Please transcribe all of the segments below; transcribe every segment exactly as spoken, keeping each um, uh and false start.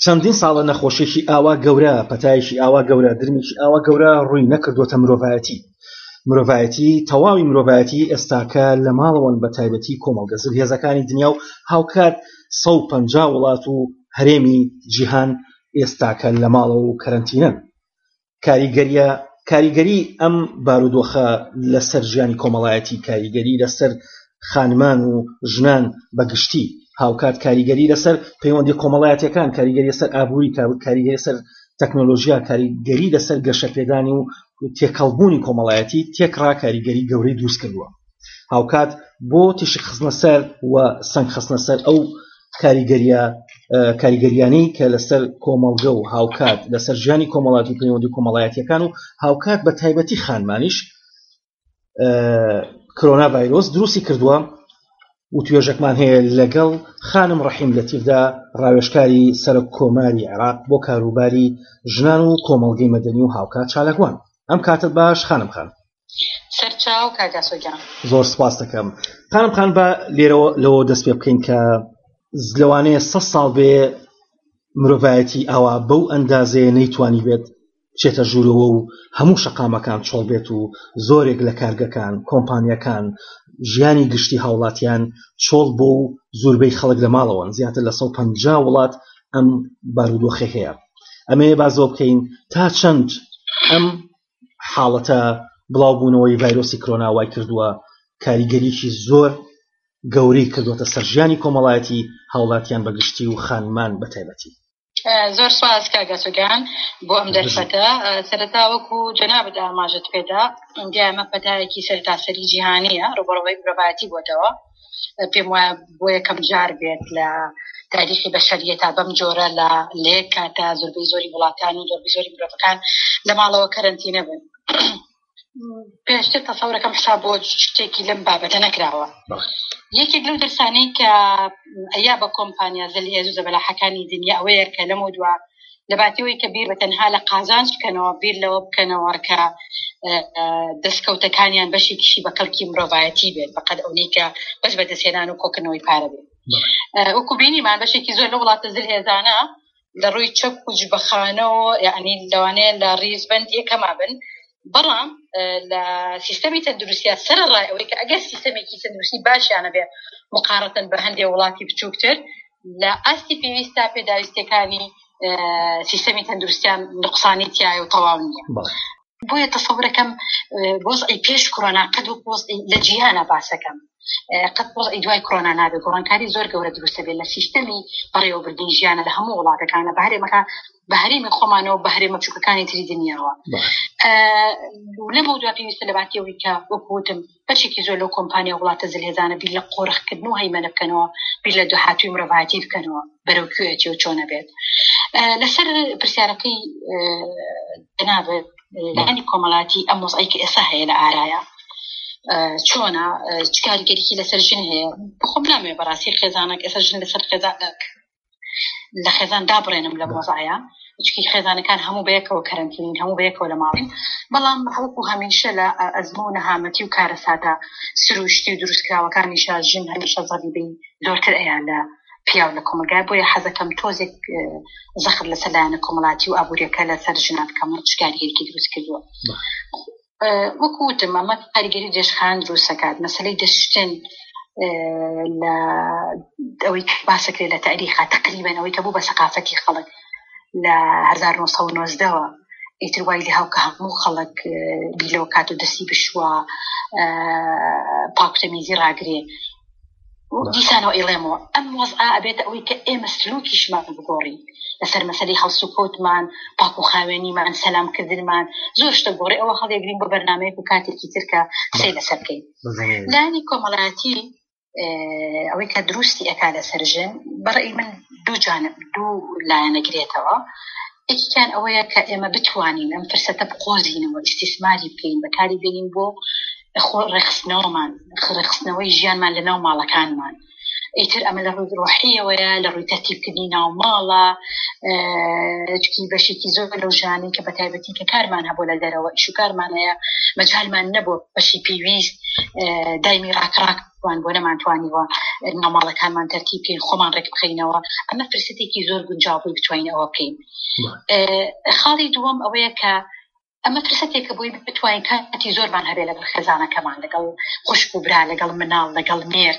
چەندین ساڵە نەخۆشیێکی ئاوا گەورە، پەتایشی ئاوا گەورە، درمێکی ئاوا گەورە ڕووی نەکردوتە مرۆڤایەتی. مرۆڤایەتی تەواوی مرۆڤایەتی ئێستاکە لە ماڵەوەن، بە تایبەتی کۆمەڵگە زلهێزەکانی دنیا و هاوکات سەد و پەنجا وڵات و هەرێمی جیهان ئێستاکە لە ماڵە و کەرەنتینەن. کاریگەریە کاریگەری ئەم بارودۆخە لەسەر ژیانی کۆمەڵایەتی، کاریگەری لەسەر خانمان و ژنان بەگشتی، هاوکات کاریگەری لەسەر پەیوەندی کۆمەڵایەتیەکان، کاریگەری لەسەر ئابووری، کاریگەری لەسەر تەکنۆلۆژیا، کاریگەری لەسەر گەشەپێدانی و تێکەڵبوونی کۆمەڵایەتی تێکڕا کاریگەری گەورەی دروست کردووە. هاوکات بۆ تیشک خستنە سەر و سەنگ خستنە سەر ئەو کاریگەریە کاریگەریانەی کە لەسەر کۆمەڵگە و هاوکات لەسەر ژیانی کۆمەڵایەتی و پەیوەندی کۆمەڵایەتیەکان و هاوکات بە تایبەتی خانمانیش کۆرۆنا ڤایرۆس دروستی کردووە و توێژەکمان هەیە لەگەڵ خانم ڕەحیم لەتیفدا، ڕاوێژکاری سەرۆک کۆماری عێراق بۆ کاروباری ژنان و کۆمەڵگەی مەدەنی و هاوکات چالاکوان. ئەم کاتت باش خانم خان. سەرچاو کاگاسۆگیان. زۆر سپاس دەکەم. خانم خان بە لێرەوە لەوە دەست پێ بکەین کە لەوانەیە سە ساڵ بێ مرۆڤایەتی ئاوا بەو ئەندازەیە نەیتوانی بێت بچێتە ژوورەوە و هەموو شەقامەکان چۆڵ بێت و زۆرێک لە کارگەکان، کۆمپانیەکان، ژیانی گشتی هاوڵاتیان چۆڵ بۆ و زۆربەی خەڵک لە ماڵەوەن. زیاتر لە سەد و پەنجا وڵات ئەم بارودۆخە هەیە. ئەمەیە بازەوە بکەین تا چەند ئەم حاڵەتە بڵاوبوونەوەی ڤایرۆسی کۆرۆنا وای کردووە کاریگەریکی زۆر گەورەی کردوتە سەر ژیانی کۆمەڵایەتی هاوڵاتیان بەگشتی و خانمان بە تایبەتی. زۆر سپاس کاگاسۆگیان بۆ ئەم دەرفەتە. سەرەتا وەکو جەنابت ئاماژەت پێدا، ئەنگیا ئەمە پەتایەکی سەرتاسەری جیهانیە، ڕوبەڕۆی مرۆڤایەتی بۆتەوە. پێم وایە بۆ یەکەم جار بێت لە تاریخی بەشەریەتا بەم جۆرە لە لێک کاتە زۆربەی زۆری وڵاتان و زۆربەی زۆری مرۆڤەکان لە ماڵەوە کەرەنتینە بن. پێشتر تەسەورەکەم حساب بۆ شتێکی لەم بابەتە نەکراوە. یەکێک لەو دەرسانەی کە ئەیا بە کۆمپانیا زەلهێز و زەبەلاحەکانی دنیا ئەوەیە کە لەمە دووە لە باتیەوەی کە بیر بە تەنها لە قازانج بکەنەوە، بیر لەوە بکەنەوە کە دەستکەوتەکانیان بەشێکیشی بە خەڵکی مرۆڤایەتی بێت، بەقەد ئەوەی کە بەش بەدەستهێنان و کۆکردنەوەی پارە بێت. وەکو بینیمان بەشێکی زۆر لە وڵاتە زەلهێزانە لە ڕووی چەک و جبەخانەوە، یعنی لەوانەیە لە ڕیزبەند یەکەما بن، بەڵام لە سیستەمی تەندروستیە سەرڕای ئەوەی کە ئەگەر سیستەمێکی تەندروستی باشیانە بێ مقارنەتەن بە هەندێک وڵاتی بچووکتر، لە ئاستی پێویستە پێداویستەکانی سیستەمی تەندروستیان نقصانی تایە و تەواو نییە. بۆیە تەسەورەکەم وەزعی پێش کۆرۆنا قەد وەک وەزعی لە جیهانە باسەکەم قەد وەزعی دوای کۆرۆنا نابێت. گۆڕانکاری زۆر گەورە دروستە بێت لە سیستەمی بەڕێوەبردنی ژیانە لە هەموو وڵاتەکانە، بە هەرێمەکە بە هەرێمی خۆمانەوە، بە هەرێمە بچووکەکانی تری دنیاوە. لەمە دوای پێویستە لە باتیەوەی کە وەکوتم بەشێکی زۆر لەو کۆمپانیا وڵاتە زەلهێزانە بیر لە قۆڕخکردن و هەیمەنە بکەنەوە، بیر لە دووهاتووی مرۆڤایەتی بکەنەوە بەرەو کوێتی و چۆنە بێت. لەسەر پرسیارەکەی جەنابەت لەهەندی کۆمەڵایەتی ئەم وەزعی کە ئێستا هەیە لە ئارایە چۆنە، چ کاریگەریی لەسەر ژن هەیە؟ بخۆم نامێ بەڕاستی خێزانێک ئێستا ژن لەسەر خێزان لە خێزان دابڕێنم لە وەزعەیە، چکی خێزانەکان هەموو بەیەکەوە کەرەنتینین، هەموو بەیەکەوە لە ماڵین. بەڵام هەوکو هەمیشە لە ئەزموو نەهامەتی و کارەساتە سروشتی و دروستکراوەکانیشە ژن هەمیشە زەریبەی زۆرتر ئەیان لە پیاو لە کۆمەلگای. بۆیە حەزەکەم تۆزێک زەخر لەسەر لایەنە کۆمەڵایەتی و ئابوووریەکە لەسەر ژنان بکەم چ کاریگەریەکی دروست کردووە. وەکو وتم ئەمە کاریگەری دێشخان دروست دەکات. مەسەلەی دەشتن لە ئەوەی باسەکرێت لە تاریخا تقریبەن ئەوەی کە بوو بە سەقافەتی خەڵک لە هەزار و نۆ سەد و نۆزدەوە ئیتر وای لێ هاو کە هەموو خەڵک بیلەوە کات و دەستی بشوە پاکوتەمیزی ڕاگرێ. دیسانەوە ئێڵێمەوە ئەم وەزعە ئەبێتە ئەوەی کە ئێمە سلووکیشمان بگۆڕین لەسەر مەسەلەی هەڵس و کەوتمان، پاک و خاوێنیمان، سەلامکردنمان، زۆر شتە گۆڕی ئەوە هەڵێگرین بۆ بەرنامەیەک و کاتێکی تر کە سەی لەسەر بکەین. لانی کۆمەڵایەتی ئەوەی کە دروستی ئەکا لەسەر ژن بەڕێی من دوو جانب دوو لایەنەگرێتەوە. یەکیان ئەوەیە کە ئێمە بتوانین ئەم فرسەتە بقۆزینەوە، ئیستیسماری بکەین، بەکاری بێنین بۆ ڕێخستنەوەمان، ڕێخستنەوەی ژیانمان لەناو ماڵەکانمان. ئیتر ئەمە لە ڕووی ڕۆحیەوەیە لە ڕووی تەرتیبکردنی ناوماڵە چکی بەشێکی زۆر لەو ژانین کە بەتایبەتی کە کارمان هەبوو لە دەرەوە ئیش و کارمان هەیە مەجالمان نەبوو بەشی پێویست دایمی ڕاکڕاکوان بۆ نەمانتوانیوە ناوماڵەکانمان تەرتیب بکەین خۆمان ڕێک بخەینەوە ئەمە فرسەتێکی زۆر گونجاوبووی بتوانین ئەوە بکەین. خاڵی دووەم ئەوەیە کە ئەمە فرسەتێکە بۆی بتوانین کاتی زۆرمان هەبێ لەگەڵ خێزانەکەمان لەگەڵ خوشک و برا لەگەڵ مناڵ لەگەڵ مێر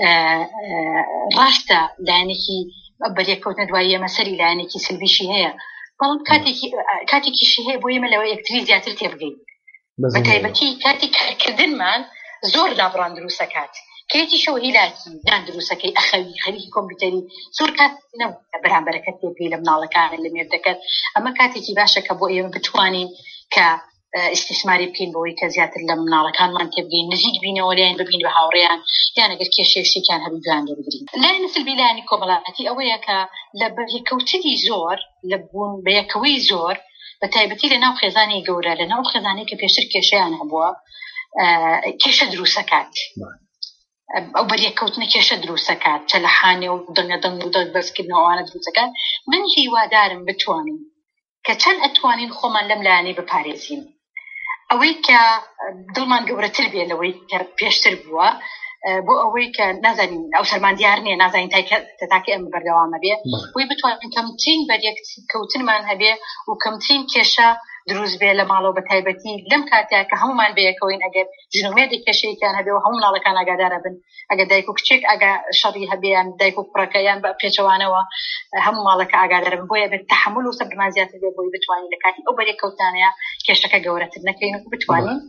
ڕاستە لایەنێکی بەریەکەوتنە دوایی ئەمە سەری لایەنێکی سلبیشی هەیە بەڵام کاتێکیشی هەیە بۆ ئێمە لەوە یەکتری زیاتر تێبگەین بەتایبەتی کاتی کارکردنمان زۆر دابڕان دروستەکات کێتی شەو هیلاکی دان دروستەکەی ئەخەوی خەریکی کۆمپیوتەری زۆر کات نەبوو بەرامبەرەکەت تێبگەی لە مناڵەکانە لە مێردەکەت ئەمە کاتێکی باشە کە بۆ ئێمە بتوانین کە استثماری بکەین بۆی کە زیاتر لە مناڵەکانمان تێبگەین نزیک بینەوە لایەن ببین بە هاوڕێیان یان ئەگەر کێشێشتێکیان هەبوو گویان لێبگرین. لایەنە سلبی لایەنی کۆمەڵایەتی ئەوەیە کە لە بەیەکەوتنی زۆر لە بوون بەیەکەوەی زۆر بەتایبەتی لە ناو خێزانی گەورە لە ناو خێزانی کە پێشتر کێشەیان هەبووە کێشە دروستەکات ئەو بەریەکەوتنە کێشە دروستەکات چە لە حانێ و دڵنە دڵنی و دڵ بەرزکردنەوەوانە دروستەکات. من هیوادارم بتوانین کە چەند ئەتوانین خۆمان لەم لایەنەی بپارێزین ئەوەی کە دڵمان گەورەتر بێ لەوەی کە پێشتر بووە بۆ ئەوەی کە نازانین ئەو سەرمان دیار نییە نازانین تاکە ئەمە بەردەوامە بێ بۆی بتوانین کەمترین بەریەکەوتنمان هەبێ و کەمترین کێشە دروست بێ لە ماڵەوە بەتایبەتی لەم کاتێک کە هەمومان بەیەکەوەین ئەگەر ژنومێردی کێشەیەکیان هەبێ و هەموو مناڵەکان ئاگادارە بن ئەگەر دایک و کچێک ئەگە شەڕی هەبێیان دایک و کوڕەکەیان بە پێچەوانەوە هەموو ماڵەکە ئاگادارە بن بۆیە بێت تەحمل و سەبرمان زیاتر بێ بۆی بتوانین لە کاتی ئەو بەریەکەوتانەیە کێشەکە گەورەتر نەکەین و بتوانین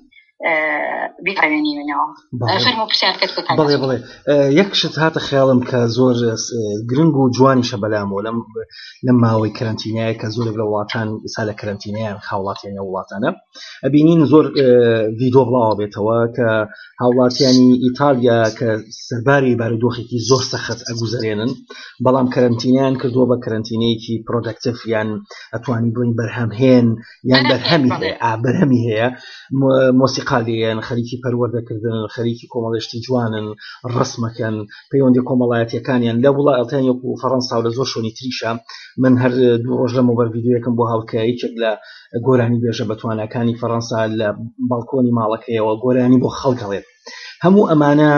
بیڕێنینەوە. فەرموو پرسیارکەت بکەن. بڵێ بڵێ یەک شت هاتە خەیاڵم کە زۆر گرنگ و جوانیشە بەلامەوە لەم لەم ماوەی کەرەنتینایە کە زۆرێک لە وڵاتان ئێستا لە کەرەنتینایان خاوڵاتیان وڵاتانە ئەبینین زۆر ڤیدۆ بڵاوە بێتەوە کە هاوڵاتیانی ئیتالیا کە سەرباری بارودۆخێکی زۆر سەخت ئەگوزارێنن بەڵام کەرەنتینیان کردووە بە کەرەنتینەیەکی پرۆدەکتیڤ یان ئەتوانی بڵین بەرهەمهێن یان بەرهەمی هەیە بەرهەمی هەیە مۆسیقالیان خەریکی پەروەردەکردن خەریکی کۆمەڵێشتی جوانن ڕسمەکەن پەیوەندی کۆمەڵایەتیەکانیان لە وڵاتان وەکو فەڕەنسا و لە زۆر شوێنی تریشە. من هەر دوو ڕۆژ لەمەوبەر ڤیدیۆیەکم بۆ هاوکە یەکێک لە گۆرانی بێژە بەتوانەکانی فەڕەنسا لە باڵکۆنی ماڵەکەیەوە گۆرانی بۆ خەڵکەڵێت. هەموو ئەمانە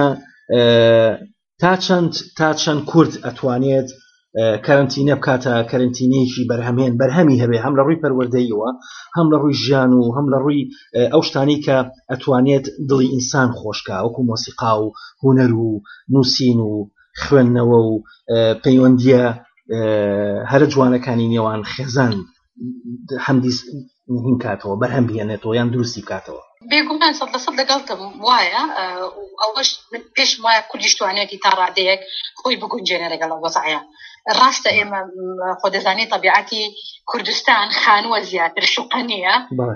تا چەند تا چەند کورد ئەتوانێت کەرەنتینە بکاتە کەرەنتینەیەکی بەرهەمهێن بەرهەمی هەبێ هەم لە ڕووی پەروەردەییەوە هەم لە ڕووی ژیان و هەم لە ڕووی ئەو شتانی کە ئەتوانێت دڵی ئینسان خۆشکە وەکو مۆسیقا و هونەر و نووسین و خوێندنەوە و پەیوەندیە هەرە جوانەکانی نێوان خێزان هەمدیس هین کاتەوە بەرهەم بهێنێتەوە یان دروستی بکاتەوە. بێگومان سەد لە سەد لەگەڵتم وایە ئەوەش پێشم وایە کوردیش توانێتی تا ڕادەیەک خۆی بگونجێنێ لەگەڵ وەزعەیە. ڕاستە ئێمە خۆ دەزانی تەبیعەتی کوردستان خانووە زیاتر شوقە نییە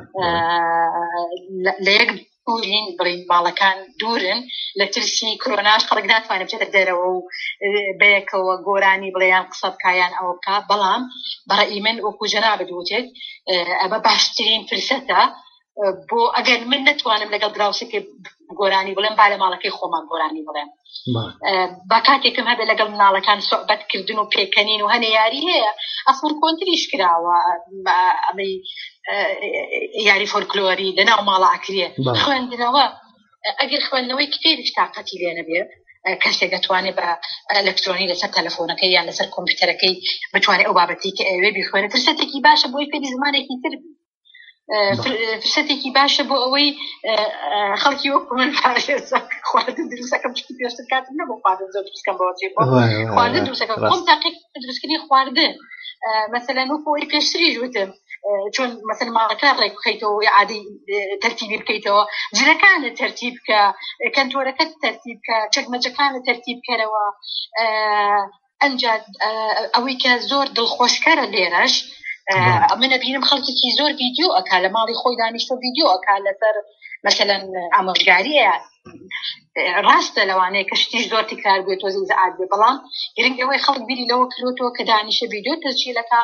لە یەک دوورین بڵین ماڵەکان دوورن لە ترسی کۆرۆناش خەڵک ناتوانێت بچێتە دەرەوە و بەیەکەوە گۆرانی بڵێیان قسە بکایان ئەوە بکە بەڵام بەڕێی من وەکو جەنابەت وتێت ئەمە باشترین فرسەتە بۆ ئەگەر من نتوانم لەگەڵ دراوسێکی گۆرانی بڵێم با لە ماڵەکەی خۆمان گۆرانی بڵێم با کاتێکم هەبێ لەگەڵ مناڵەکان سۆحبەتکردن و پێکەنین و هەنێ یاری هەیە ئەسڵ کۆنتریش کراوە ئەمەی یاری فۆلکلۆری لەناو ماڵە ئەکرێ خوێندنەوە ئەگەر خوێندنەوەی کتێبیش تاقەتی لێ نەبێ کەسێک دەتوانێت بە ئەلکترۆنی لەسەر تەلەفۆنەکەی یان لەسەر کۆمپیوتەرەکەی بتوانێت ئەو بابەتی کە ئەوێ بیخوێنێت فرسەتێکی باشە بۆی فێری زمانێکی تر فرسەتێکی باشە بۆ ئەوەی خەڵکی وەکو من خواردن دروستەکەم چی پێشتر کاتم نەبوو خواردن زۆر دروستکەم بەوە چێ خواردن دروستەکەم خۆم تاقیق دروستکردنی خواردن مەسەلەن وەکو ئەوەی پێشتریش وتم چۆن مەسەلەن ماڵەکە ڕێک بخەیتەوە عادی تەرتیبی بکەیتەوە جلەکانت تەرتیب بکە کەنتۆرەکەت تەرتیب بکە چەکمەچەکانت تەرتیب بکەرەوە ئەنجا ئەوەی کە زۆر دڵخۆشکەرە لێرەش من ئەبینم خەڵکێکی زۆر ڤیدیۆ ئەکا لە ماڵی خۆی دانیشتۆ ڤیدیۆ ئەکا لەسەر مەسەلەن ئامۆژگاریە ڕاستە لەوانەیە کە شتیش زۆر تکرار بێت تۆزی زەعات بێ بەڵام گرنگ ئەوەی خەڵک بیری لەوە کردوتەوە کە دانیشە ڤیدیۆ تەسجیلەکە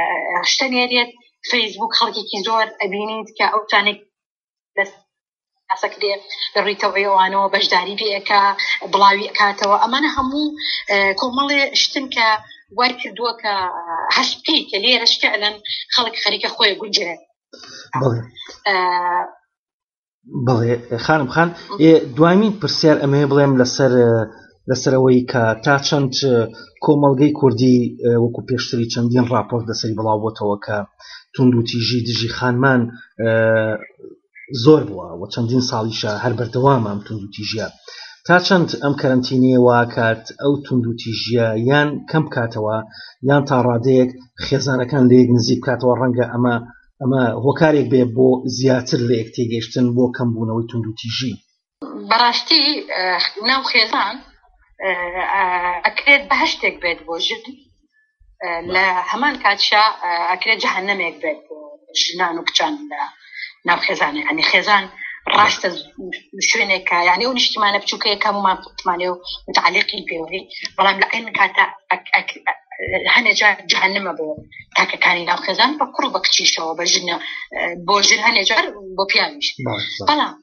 شتە نێرێت فەیسبوک خەڵکێکی زۆر ئەبینیت کە ئەو چانێک ئاسەکرێ لە ڕووی تەوەیەوانەوە بەشداری پێەکە بڵاوی ئەکاتەوە ئەمانە هەموو کۆمەڵێ شتن کە وای کردووە کە هەست بکەی کە لێرە فعلاً خەڵک خەریکە خۆی گونجێت. بڵێ خانم خان دوامین پرسیار ئەمێ بڵێم لەسەر لەسەرەوەی کە تا چەند کۆمەڵگەی کوردی وەکو پێشتری چەندین راپۆرت لەسەری بڵاو بۆتەوە کە توند و تیژی دژی خانمان زۆر بووە و چەندین ساڵیشە هەر بەردەوامە ئەم توند و تیژیە. تا چەند ئەم کەرەنتینەیە واکات ئەو توند و تیژیە یان کەم بکاتەوە یان تا ڕادەیەک خێزانەکان لە یەک نزیک بکاتەوە ڕەنگە ئەمە ئەمە هۆکارێک بێ بۆ زیاتر لە یەک تێگەیشتن بۆ کەمبوونەوەی توند و تیژی. بەڕاستی ناو خێزان ئەکرێت بەهشتێک بێت بۆ ژن لە هەمان کاتشا ئەکرێت جەهەنەمێک بێت بۆ ژنان و کچان لە ناو خێزانە. ئەنی خێزان ڕاستە شوێنێکە یعنی ئەو نیشتیمانە بچووکەیە کەمومان قوتمانێ و متعلقی پێوەی بەڵام لە عین کاتە هەنێجا جەهەنەمە بۆ تاکەکانی ناو خێزان بە کوڕ بە کچیشەوە بە ژنە بۆ ژن هەنێجار بۆ پیاویش. بەڵام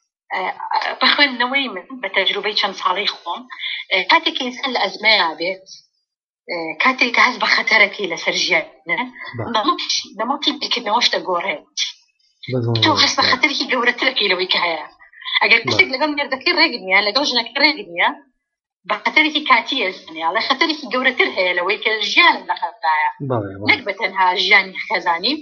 بە خوێندنەوەی من بە تەجروبەی چەند ساڵەی خۆم کاتێکی ئینسان لە ئەزمەیە بێت کاتێک کە هەست بە خەتەرەکەی لەسەر ژیانە نەمەڵی بکردنەوەش دەگۆڕێت تۆ هەست بە خەتەرێکی گەورەترەکەی لەوەی کە هەیە. ئەگەر کەسێک لەگەڵ مێردەکەی ڕێگ نییە لەگەڵ ژنەکەی ڕێگ نییە بە خەتەرێکی کاتی ئەزمەیە لە خەتەرێکی گەورەتر هەیە لەوەی کە ژیانم لە خەتەرایە نەک بە تەنها ژیانی خێزانی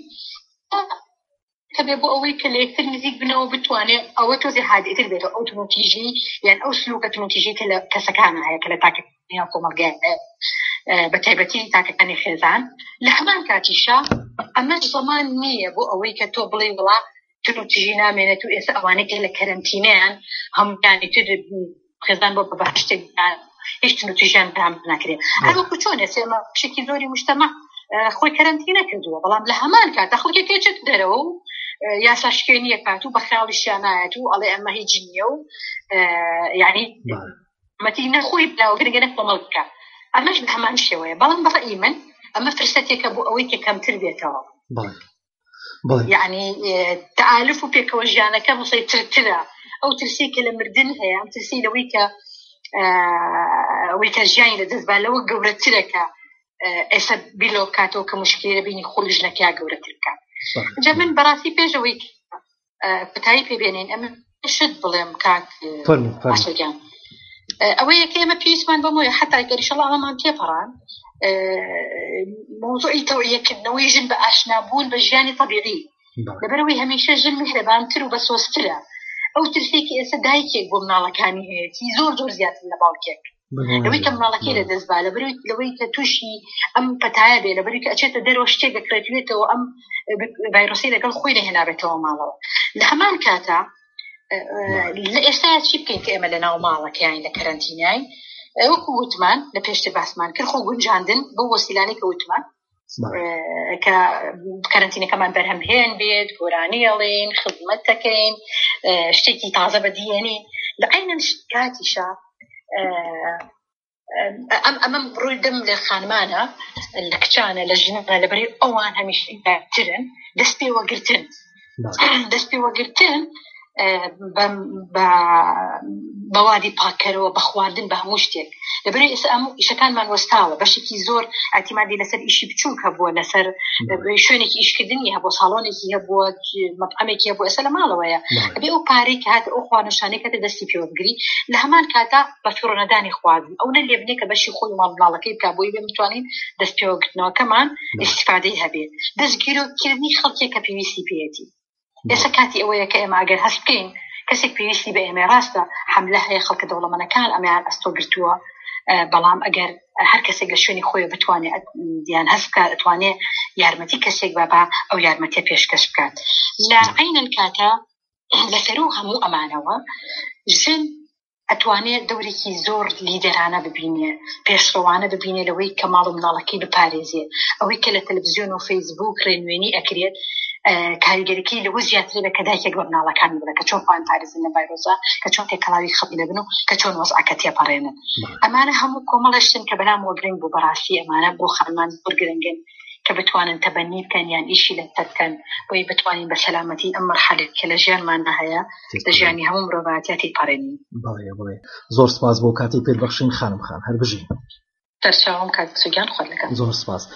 کە بێ بۆ ئەوەی کە لە یەکتر نزیک بنەوە بتوانێت ئەوە تۆزی حادیتر بێتەوە ئەو تونوتیژی یان ئەو سلوکە تونوتیژی کە لە کەسەکانە هەیە کە لە تاکەکانی کۆمەڵگەیان بە تایبەتی تاکەکانی خێزان لە هەمان کاتیشا ئەمەش زەمان نییە بۆ ئەوەی کە تۆ بڵێ وڵا تونوتیژی نامێنێت و ئێستا ئەوانەی کە لە کەرەنتینەیان هەموویانی تر خێزان بۆ بەباشتێکیان هیچ تونوتیژیان پێیان ناکرێت. هەر وەکو چۆن ئێستا ئێمە شێکی زۆری مجتەمع خۆی کەرەنتینە کردووە بەڵام لە هەمان کاتە خەڵکێک چێت دەرەوە و یاساشکێنیە کات و بە خەیاڵیشیان نایەت و ئەڵێ ئەمە هیچ نییە و یعنی مەتی نەخۆی بلاوەگرگە نەکۆمەڵ بکە ئەمەش بە هەمان شێوەیە. بەڵام بەڕێی من ئەمە فرسەتێکە بۆ ئەوەی کە کەمتر بێتەوە یعنی تەئالف و پێکەوە ژیانەکە مسەیترترە ئەو ترسی کە لە مردن هەیە ئەم ترسی لەوەی کە ئەوەی کە ژیانی لەدەستبا لەوە گەورەترەکە ئێستا بیلۆ کاتەوە کە مشکلە بینی خۆی ژنەکەی گەورەتر بکات. جا من بەڕاستی پێشەوەی پتایی پێبێنین ئەمە شت بڵێم کاک ئاشۆگیان ئەوەیە کە ئێمە پێویستمان بەمەوەیە حتا گەریشەڵ ئەمەمان تێپەڕان مۆزوعی تەوعیەکردنەوەی ژن بە ئاشنابوون بە ژیانی طەبیعی لەبەرەوەی هەمیشە ژن میهرەبانتر و بە سۆسترە. ئەو ترسێکی ئێستا دایکێک بۆ مناڵەکانی هەیەی زۆر زۆر زیاتر لە باوکێک لەوەی کە مناڵەکەی لە دەستبا لەوەی کە تووشی ئەم پەتایە بێ لەبەری کە ئەچێتە دەرەوە شتێک دەکرێتوێتەوە ئەم ڤایرۆسی لەگەڵ خۆی دەهێنابێتەوە ماڵەوە. لە هەمان کاتە لە ئێستا چی بکەین کە ئێمە لە ناو ماڵەکەیان لە کەرەنتینای وەکو وتمان لە پێشتر باسمان کرد خۆ گونجاندن بۆ وەسیلانەی کە وتمان کە کەرەنتینەکەمان بەرهەمهێن بێت گۆرانیەڵێن خزمەت دەکەین شتێکی تازە بەدیێنین لە عینەن کاتیشا ئەم ئەمەم ڕوویدەم لە خانمانە لە کچانە لە ژنانە لەبەرەی ئەوان هەمیشە بەترن دەست پێوەگرتن دەست پێوەگرتن بەوادی پاکەرەوە بە خواردن بە هەموو شتێک لەبەرەی ئێستا ئەم ئیشەکانمان وەستاوە بەشێکی زۆر ئاعتیمادی لەسەر ئیشی بچووک هەبووە لەسەر شوێنێکی ئیشکردنی هەبوو ساڵۆنێکی هەبووە مەطعەمێکی هەبوو ئێستا لە ماڵەوەیە ئەبێ ئەو پارەی کە هاتە ئەو خواردنشانەی کە دەستی پێوەبگری لە هەمان کاتە بە فڕۆنەدانی خواردن ئەو نە لێبنێ کە بەشی خۆی ماڵبڵاڵەکەی بکا بۆی بێ بتوانین دەست پێوەگرتنەوەکەمان ئیستیفادەی هەبێت دەستگیرۆکردنی خەڵکێک کە پێویستی پێیەتی. ئێستا کاتی ئەوەیە کە ئێمە ئەگەر هەست بکەین کەسێک پێویستی بە ئێمە ڕاستە حملە هەیە خەڵکە دەوڵەمەندەکان ئەمیان ئەستۆ گرتووە بەڵام ئەگەر هەر کەسێک لە شوێنی خۆی بتوانێت دیان هەست بکات ئەتوانێت یارمەتی کەسێک بابا ئەو یارمەتیە پێشکەش بکات. لە عینەن کاتە لەسەر و هەموو ئەمانەوە ژن ئەتوانێت دەورێکی زۆر لیدەرانە ببینێ پێشڕەوانە ببینێ لەوەی کە ماڵ و مناڵەکەی بپارێزێ ئەوەی کە لە تەلەڤیزیۆن و فەیسبوک ڕێنوێنی ئەکرێت کاریگەریەکەی لەوە زیاتر بە کە دایکێک بە مناڵەکانی بڵێ کە چۆن خۆیان پارێزن لە ڤایرۆسە کە چۆن تێکەڵاوی خەڵکی دەبن و کە چۆن وەزعەکە تێپەڕێنن. ئەمانە هەموو کۆمەڵەشتن کە بەلامەوە گرنگ بوو بەڕاستی ئەمانە بۆ خانمان زۆر گرنگن کە بتوانن تەبەنی بکەن یان ئیشی لە تەکەن بۆی بتوانین بە سەلامەتی ئەم مەرحەلەی کە لە ژیانماندا هەیە لە ژیانی هەموو مرۆڤایەتی پەڕێنین. بەڵێ بڵێ زۆر سپاس بۆ کاتی پێدبەخشین خانم خان هەر بژین. دەرچاوم کات سوگیان خۆت لەگەڵ. زۆر سپاس.